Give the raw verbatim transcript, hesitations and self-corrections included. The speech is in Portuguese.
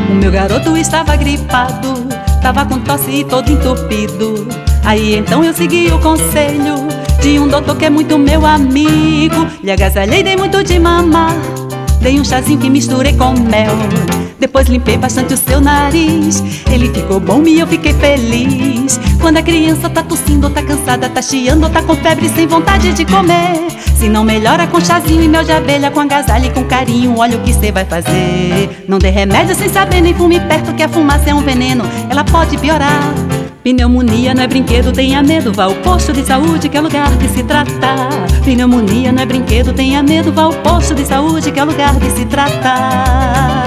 O meu garoto estava gripado, tava com tosse e todo entupido. Aí então eu segui o conselho de um doutor que é muito meu amigo. Lhe agasalhei, dei muito de mamar, dei um chazinho que misturei com mel. Depois limpei bastante o seu nariz, ele ficou bom e eu fiquei feliz. Quando a criança tá tossindo, tá cansada, tá chiando, tá com febre sem vontade de comer, se não melhora com chazinho e mel de abelha, com agasalho e com carinho, olha o que cê vai fazer. Não dê remédio sem saber, nem fume perto, que a fumaça é um veneno, ela pode piorar. Pneumonia não é brinquedo, tenha medo, vá ao posto de saúde que é lugar de se tratar. Pneumonia não é brinquedo, tenha medo, vá ao posto de saúde que é lugar de se tratar.